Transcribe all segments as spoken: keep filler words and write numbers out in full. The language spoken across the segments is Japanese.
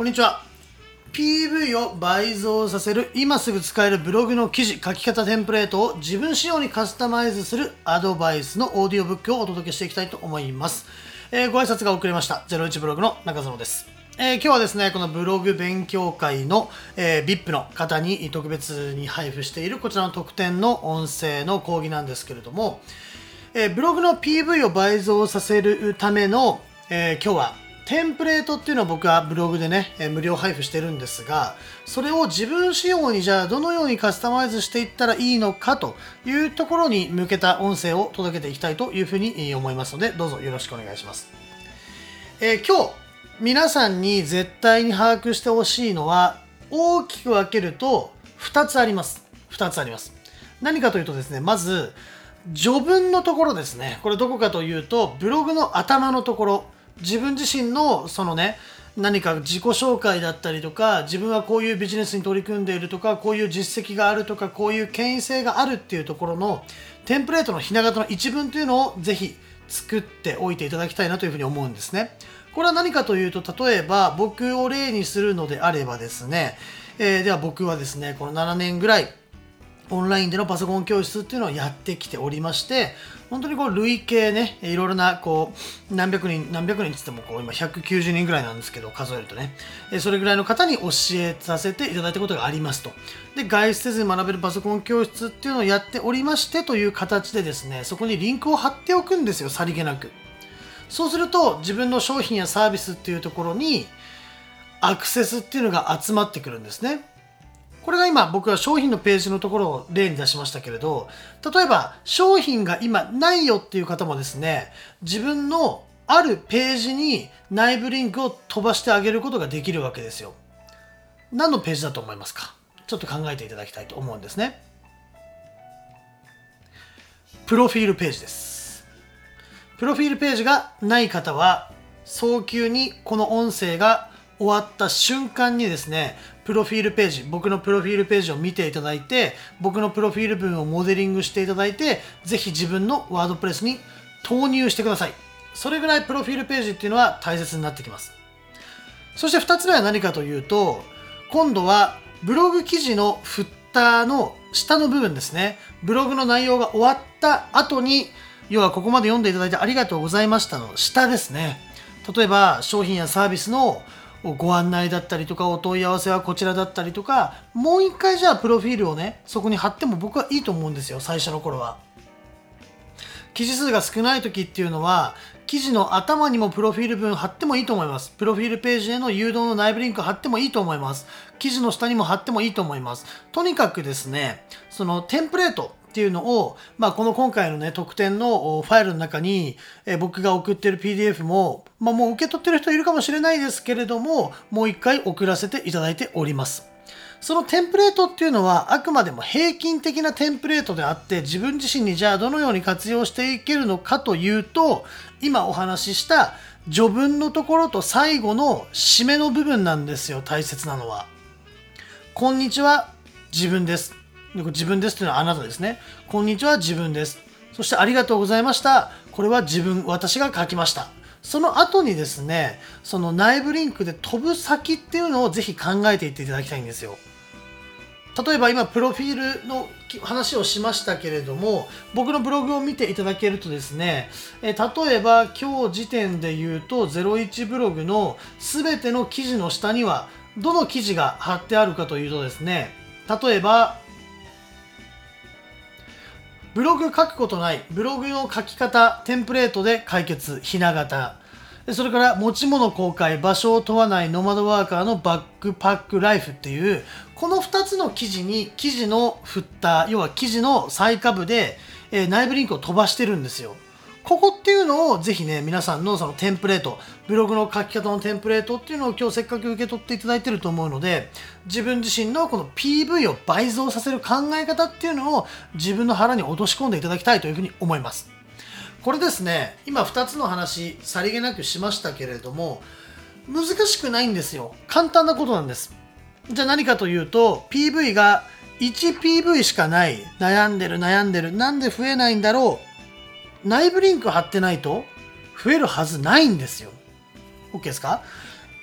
こんにちは。 ピーブイ を倍増させる今すぐ使えるブログの記事書き方テンプレートを自分仕様にカスタマイズするアドバイスのオーディオブックをお届けしていきたいと思います。えー、ご挨拶が遅れました。ゼロイチブログの中園です。えー、今日はですね、このブログ勉強会の、えー、ブイアイピー の方に特別に配布しているこちらの特典の音声の講義なんですけれども、えー、ブログの ピーブイ を倍増させるための、えー、今日はテンプレートっていうのを僕はブログでね、えー、無料配布してるんですが、それを自分仕様にじゃあどのようにカスタマイズしていったらいいのかというところに向けた音声を届けていきたいというふうに思いますので、どうぞよろしくお願いします。えー、今日皆さんに絶対に把握してほしいのは大きく分けるとふたつあります。ふたつあります。何かというとですね、まず序文のところですね。これどこかというと、ブログの頭のところ、自分自身のそのね、何か自己紹介だったりとか、自分はこういうビジネスに取り組んでいるとか、こういう実績があるとか、こういう権威性があるっていうところのテンプレートのひな形の一文というのをぜひ作っておいていただきたいなというふうに思うんですね。これは何かというと、例えば僕を例にするのであればですね、えー、では僕はですね、このななねんぐらいオンラインでのパソコン教室っていうのをやってきておりまして、本当にこう累計ね、いろいろなこう何百人、何百人って言ってもこう今ひゃくきゅうじゅうにんぐらいなんですけど、数えるとね、それぐらいの方に教えさせていただいたことがありますと。で、外出せずに学べるパソコン教室っていうのをやっておりましてという形でですね、そこにリンクを貼っておくんですよ、さりげなく。そうすると自分の商品やサービスっていうところにアクセスっていうのが集まってくるんですね。これが今僕は商品のページのところを例に出しましたけれど、例えば商品が今ないよっていう方もですね、自分のあるページに内部リンクを飛ばしてあげることができるわけですよ。何のページだと思いますか？ちょっと考えていただきたいと思うんですね。プロフィールページです。プロフィールページがない方は早急にこの音声が終わった瞬間にですね、プロフィールページ、僕のプロフィールページを見ていただいて、僕のプロフィール文をモデリングしていただいて、ぜひ自分のワードプレスに投入してください。それぐらいプロフィールページっていうのは大切になってきます。そしてふたつめは何かというと、今度はブログ記事のフッターの下の部分ですね。ブログの内容が終わった後に、要はここまで読んでいただいてありがとうございましたの下ですね。例えば商品やサービスのご案内だったりとか、お問い合わせはこちらだったりとか、もう一回じゃあプロフィールをね、そこに貼っても僕はいいと思うんですよ、最初の頃は。記事数が少ない時っていうのは、記事の頭にもプロフィール文貼ってもいいと思います。プロフィールページへの誘導の内部リンク貼ってもいいと思います。記事の下にも貼ってもいいと思います。とにかくですね、そのテンプレートっていうのを、まあ、この今回のね、特典のファイルの中に、え僕が送っている ピーディーエフ も、まあ、もう受け取ってる人いるかもしれないですけれども、もう一回送らせていただいております。そのテンプレートっていうのはあくまでも平均的なテンプレートであって、自分自身にじゃあどのように活用していけるのかというと、今お話しした序文のところと最後の締めの部分なんですよ、大切なのは。こんにちは、自分です。自分ですというのはあなたですね。こんにちは、自分です。そしてありがとうございました。これは自分、私が書きました。その後にですね、その内部リンクで飛ぶ先っていうのをぜひ考えていっていただきたいんですよ。例えば今プロフィールの話をしましたけれども、僕のブログを見ていただけるとですね、え例えば今日時点で言うとゼロイチブログの全ての記事の下にはどの記事が貼ってあるかというとですね、例えばブログ書くことない、ブログの書き方、テンプレートで解決、ひな形。それから持ち物公開、場所を問わないノマドワーカーのバックパックライフっていう、このふたつの記事に、記事のフッター、要は記事の最下部で、えー、内部リンクを飛ばしてるんですよ。ここっていうのをぜひね、皆さんのそのテンプレート、ブログの書き方のテンプレートっていうのを今日せっかく受け取っていただいてると思うので、自分自身のこの ピーブイ を倍増させる考え方っていうのを自分の腹に落とし込んでいただきたいというふうに思います。これですね、今ふたつの話、さりげなくしましたけれども、難しくないんですよ。簡単なことなんです。じゃあ何かというと、ピーブイ が いちピーブイ しかない、悩んでる悩んでる、なんで増えないんだろう、内部リンク貼ってないと増えるはずないんですよ。OK ですか？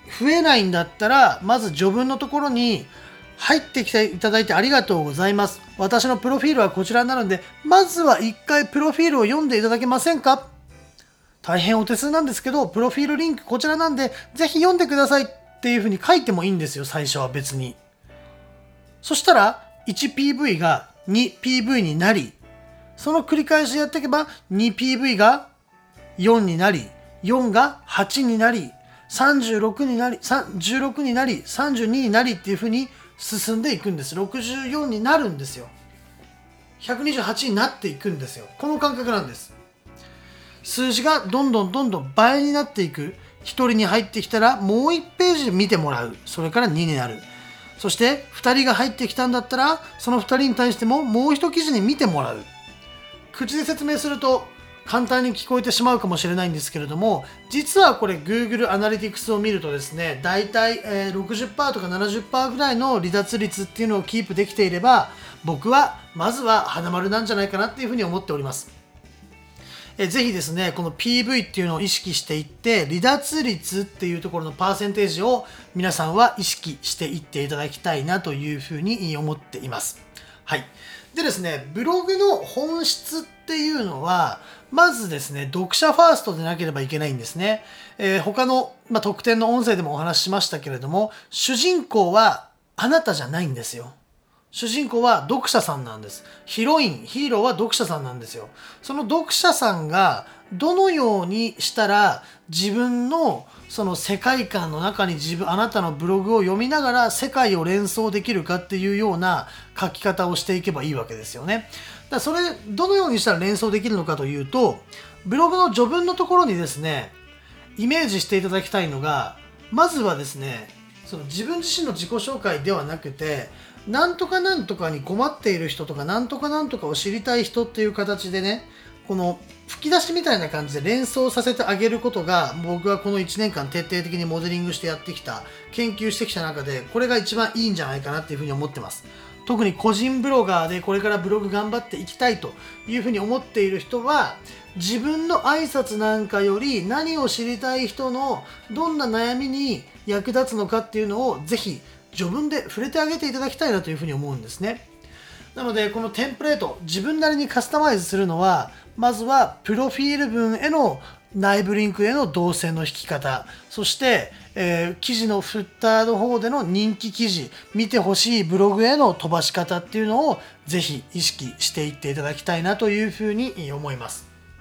増えないんだったら、まず序文のところに入ってきていただいてありがとうございます。私のプロフィールはこちらになるので、まずは一回プロフィールを読んでいただけませんか？大変お手数なんですけど、プロフィールリンクこちらなんで、ぜひ読んでくださいっていうふうに書いてもいいんですよ、最初は別に。そしたら、いちピーブイ が にピーブイ になり、その繰り返しやっていけば、にピーブイ がよんになり、よんがはちになり、さんじゅうろくになり、じゅうろくになり、さんじゅうにになりっていうふうに進んでいくんです。ろくじゅうよんになるんですよ。ひゃくにじゅうはちになっていくんですよ。この感覚なんです。数字がどんどんどんどん倍になっていく。ひとりに入ってきたらもういちページ見てもらう。それからにになる。そしてふたりが入ってきたんだったら、そのふたりに対してももういち記事に見てもらう。口で説明すると簡単に聞こえてしまうかもしれないんですけれども、実はこれ Google アナリティクスを見るとですね、だいたい ろくじゅっパーセント とか ななじゅっパーセント ぐらいの離脱率っていうのをキープできていれば、僕はまずは花丸なんじゃないかなっていうふうに思っております。えぜひですね、この ピーブイ っていうのを意識していって、離脱率っていうところのパーセンテージを皆さんは意識していっていただきたいなというふうに思っています。はい。でですね、ブログの本質っていうのは、まずですね、読者ファーストでなければいけないんですね。えー、他の、まあ、特典の音声でもお話ししましたけれども、主人公はあなたじゃないんですよ。主人公は読者さんなんです。ヒロイン、ヒーローは読者さんなんですよ。その読者さんがどのようにしたら自分のその世界観の中に自分、あなたのブログを読みながら世界を連想できるかっていうような書き方をしていけばいいわけですよね。だからそれ、どのようにしたら連想できるのかというと、ブログの序文のところにですね、イメージしていただきたいのが、まずはですね、その自分自身の自己紹介ではなくて、なんとかなんとかに困っている人とか、なんとかなんとかを知りたい人っていう形でね、この吹き出しみたいな感じで連想させてあげることが、僕はこのいちねんかん徹底的にモデリングしてやってきた、研究してきた中で、これが一番いいんじゃないかなっていうふうに思ってます。特に個人ブロガーでこれからブログ頑張っていきたいというふうに思っている人は、自分の挨拶なんかより何を知りたい人のどんな悩みに役立つのかっていうのをぜひ序文で触れてあげていただきたいなというふうに思うんですね。なのでこのテンプレート、自分なりにカスタマイズするのは、まずはプロフィール文への内部リンクへの動線の引き方、そして、えー、記事のフッターの方での人気記事、見てほしいブログへの飛ばし方っていうのをぜひ意識していっていただきたいなというふうに思います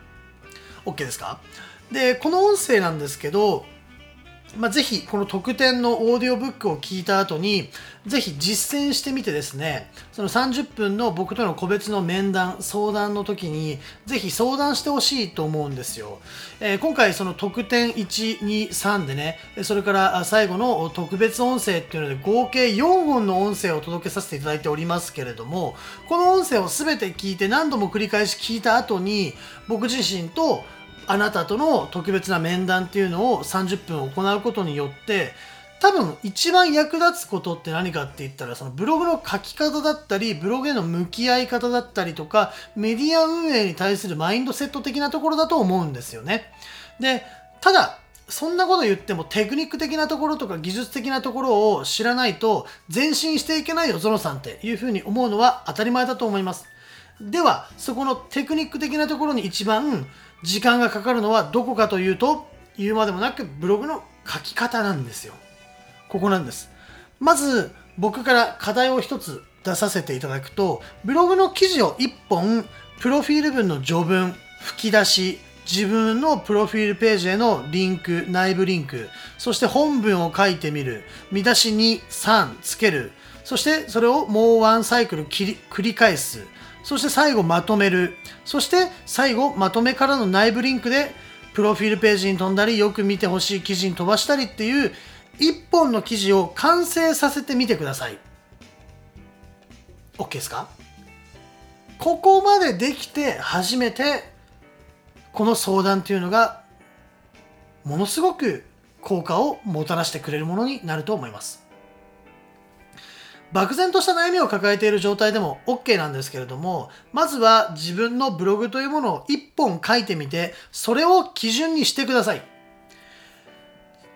。OK ですか？で、この音声なんですけど、まあ、ぜひこの特典のオーディオブックを聞いた後にぜひ実践してみてですね、そのさんじゅっぷんの僕との個別の面談相談の時にぜひ相談してほしいと思うんですよ。えー、今回その特典いち、に、さんでね、それから最後の特別音声っていうので合計よんほんの音声をお届けさせていただいておりますけれども、この音声を全て聞いて何度も繰り返し聞いた後に僕自身とあなたとの特別な面談っていうのをさんじゅっぷん行うことによって、多分一番役立つことって何かって言ったら、そのブログの書き方だったり、ブログへの向き合い方だったりとか、メディア運営に対するマインドセット的なところだと思うんですよね。で、ただ、そんなこと言ってもテクニック的なところとか技術的なところを知らないと前進していけないよ、ゾノさんっていうふうに思うのは当たり前だと思います。では、そこのテクニック的なところに一番時間がかかるのはどこかというと、言うまでもなくブログの書き方なんですよ。ここなんです。まず僕から課題を一つ出させていただくと、ブログの記事を一本、プロフィール文の序文、吹き出し、自分のプロフィールページへのリンク、内部リンク、そして本文を書いてみる、見出しに、さんつける、そしてそれをもうワンサイクル切り繰り返す、そして最後まとめる。そして最後まとめからの内部リンクでプロフィールページに飛んだり、よく見てほしい記事に飛ばしたりっていう一本の記事を完成させてみてください。 OK ですか？ここまでできて初めてこの相談っていうのがものすごく効果をもたらしてくれるものになると思います。漠然とした悩みを抱えている状態でも OK なんですけれども、まずは自分のブログというものを一本書いてみて、それを基準にしてください。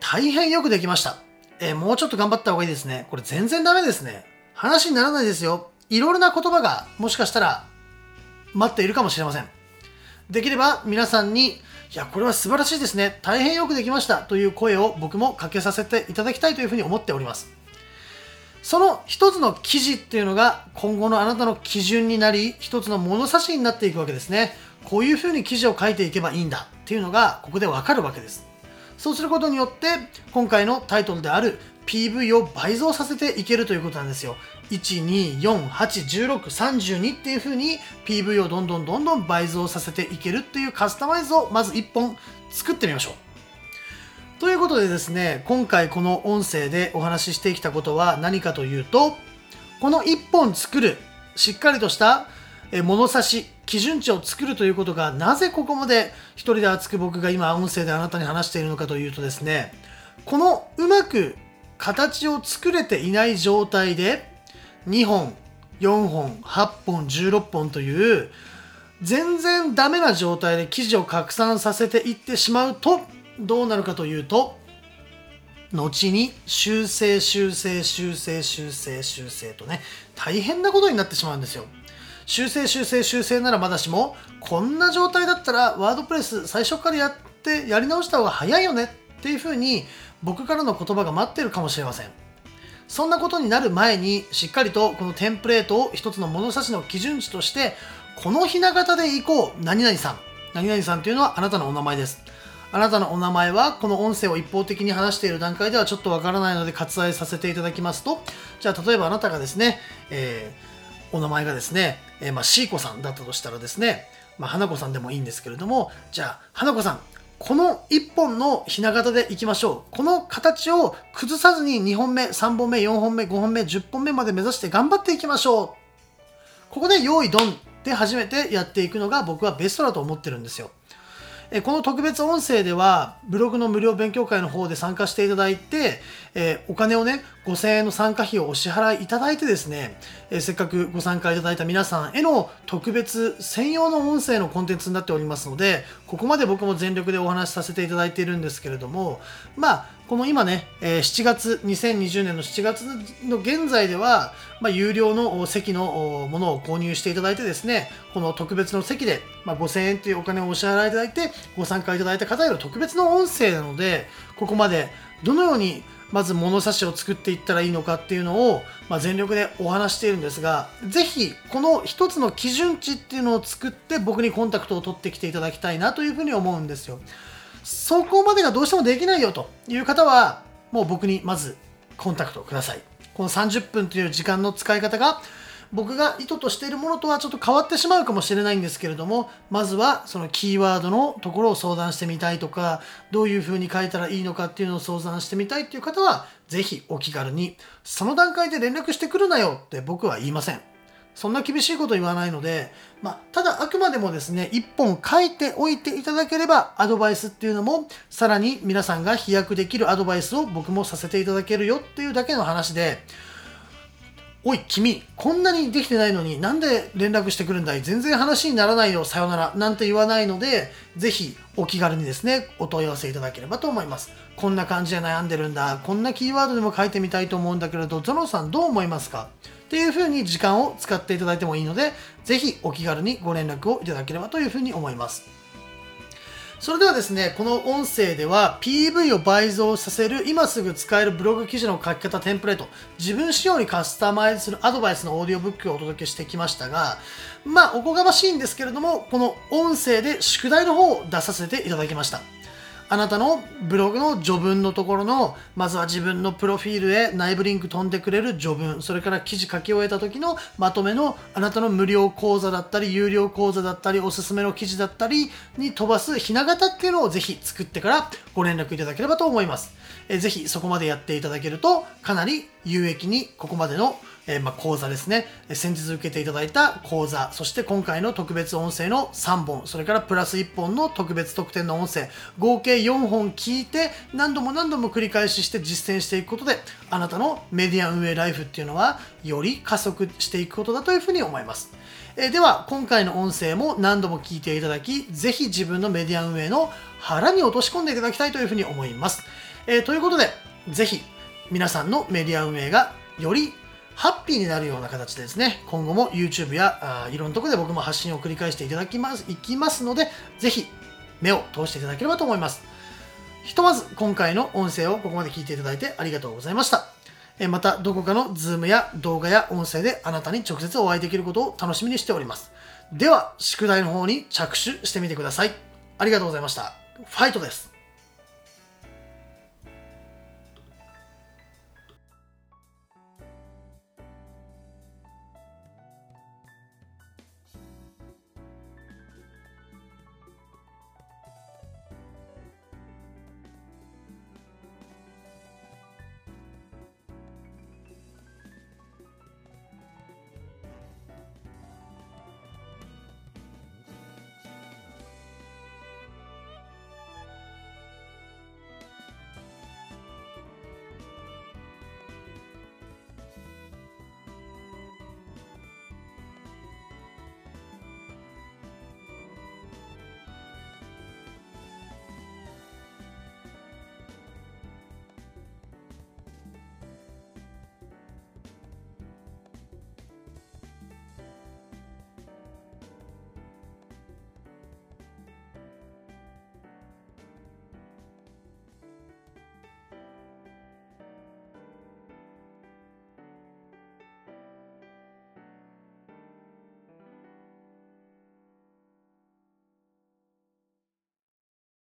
大変よくできました。えー、もうちょっと頑張った方がいいですね。これ全然ダメですね。話にならないですよ。いろいろな言葉がもしかしたら待っているかもしれません。できれば皆さんに、いや、これは素晴らしいですね。大変よくできましたという声を僕もかけさせていただきたいというふうに思っております。その一つの記事っていうのが今後のあなたの基準になり、一つの物差しになっていくわけですね。こういうふうに記事を書いていけばいいんだっていうのがここでわかるわけです。そうすることによって今回のタイトルである ピーブイ を倍増させていけるということなんですよ。いち、に、よん、はち、じゅうろく、さんじゅうにっていう風に ピーブイ をどんどんどんどん倍増させていけるっていうカスタマイズをまずいっぽん作ってみましょう。ということでですね、今回この音声でお話ししてきたことは何かというと、このいっぽん作る、しっかりとした物差し、基準値を作るということがなぜここまで一人で熱く僕が今音声であなたに話しているのかというとですね、このうまく形を作れていない状態でにほん、よんほん、はっぽん、じゅうろっぽんという全然ダメな状態で記事を拡散させていってしまうとどうなるかというと、後に修正修正修正修正修正とね、大変なことになってしまうんですよ。修正修正修正ならまだしも、こんな状態だったらワードプレス最初からやってやり直した方が早いよねっていうふうに僕からの言葉が待ってるかもしれません。そんなことになる前にしっかりとこのテンプレートを一つの物差しの基準値として、このひな形でいこう、何々さん。何々さんというのはあなたのお名前です。あなたのお名前はこの音声を一方的に話している段階ではちょっとわからないので割愛させていただきますと、じゃあ例えばあなたがですね、えー、お名前がですね、えー、まあシーコさんだったとしたらですね、まあ花子さんでもいいんですけれども、じゃあ花子さん、このいっぽんのひな形でいきましょう。この形を崩さずににほんめ、さんぼんめ、よんほんめ、ごほんめ、じゅっぽんめまで目指して頑張っていきましょう。ここで用意ドンで初めてやっていくのが僕はベストだと思ってるんですよ。この特別音声ではブログの無料勉強会の方で参加していただいて、えー、お金をねごせんえんの参加費をお支払いいただいてですね、えー、せっかくご参加いただいた皆さんへの特別専用の音声のコンテンツになっておりますので、ここまで僕も全力でお話しさせていただいているんですけれども、まあこの今ね、えー、しちがつ、にせんにじゅうねんのしちがつの現在では、まあ、有料の席のものを購入していただいてですね、この特別の席で、まあ、ごせんえんというお金をお支払いいただいてご参加いただいた方への特別の音声なので、ここまでどのようにまず物差しを作っていったらいいのかっていうのを、まあ、全力でお話しているんですが、ぜひこの一つの基準値っていうのを作って僕にコンタクトを取ってきていただきたいなというふうに思うんですよ。そこまでがどうしてもできないよという方は、もう僕にまずコンタクトください。このさんじゅっぷんという時間の使い方が僕が意図としているものとはちょっと変わってしまうかもしれないんですけれども、まずはそのキーワードのところを相談してみたいとか、どういう風に書いたらいいのかっていうのを相談してみたいっていう方は、ぜひお気軽に、その段階で連絡してくるなよって僕は言いません。そんな厳しいこと言わないので、まあ、ただあくまでもですね、一本書いておいていただければ、アドバイスっていうのも、さらに皆さんが飛躍できるアドバイスを僕もさせていただけるよっていうだけの話で、おい君、こんなにできてないのになんで連絡してくるんだい、全然話にならないよ、さよならなんて言わないので、ぜひお気軽にですね、お問い合わせいただければと思います。こんな感じで悩んでるんだ、こんなキーワードでも書いてみたいと思うんだけれど、ゾノさんどう思いますかっていう風に時間を使っていただいてもいいので、ぜひお気軽にご連絡をいただければという風に思います。それではですね、この音声では ピーブイ を倍増させる今すぐ使えるブログ記事の書き方テンプレート、自分仕様にカスタマイズするアドバイスのオーディオブックをお届けしてきましたが、まあおこがましいんですけれども、この音声で宿題の方を出させていただきました。あなたのブログの序文のところの、まずは自分のプロフィールへ内部リンク飛んでくれる序文、それから記事書き終えた時のまとめのあなたの無料講座だったり、有料講座だったり、おすすめの記事だったりに飛ばすひな形っていうのをぜひ作ってからご連絡いただければと思います。えぜひそこまでやっていただけると、かなり有益にここまでのえー、まあ講座ですね、先日受けていただいた講座、そして今回の特別音声のさんぼん、それからプラスいっぽんの特別特典の音声、合計よんほん聞いて何度も何度も繰り返しして実践していくことで、あなたのメディア運営ライフっていうのはより加速していくことだというふうに思います。えー、では今回の音声も何度も聞いていただき、ぜひ自分のメディア運営の腹に落とし込んでいただきたいというふうに思います。 えーということで、ぜひ皆さんのメディア運営がよりハッピーになるような形でですね、今後も YouTube やあいろんなところで僕も発信を繰り返していただきます、いきますので、ぜひ目を通していただければと思います。ひとまず今回の音声をここまで聞いていただいてありがとうございました。えまたどこかの Zoom や動画や音声であなたに直接お会いできることを楽しみにしております。では、宿題の方に着手してみてください。ありがとうございました。ファイトです。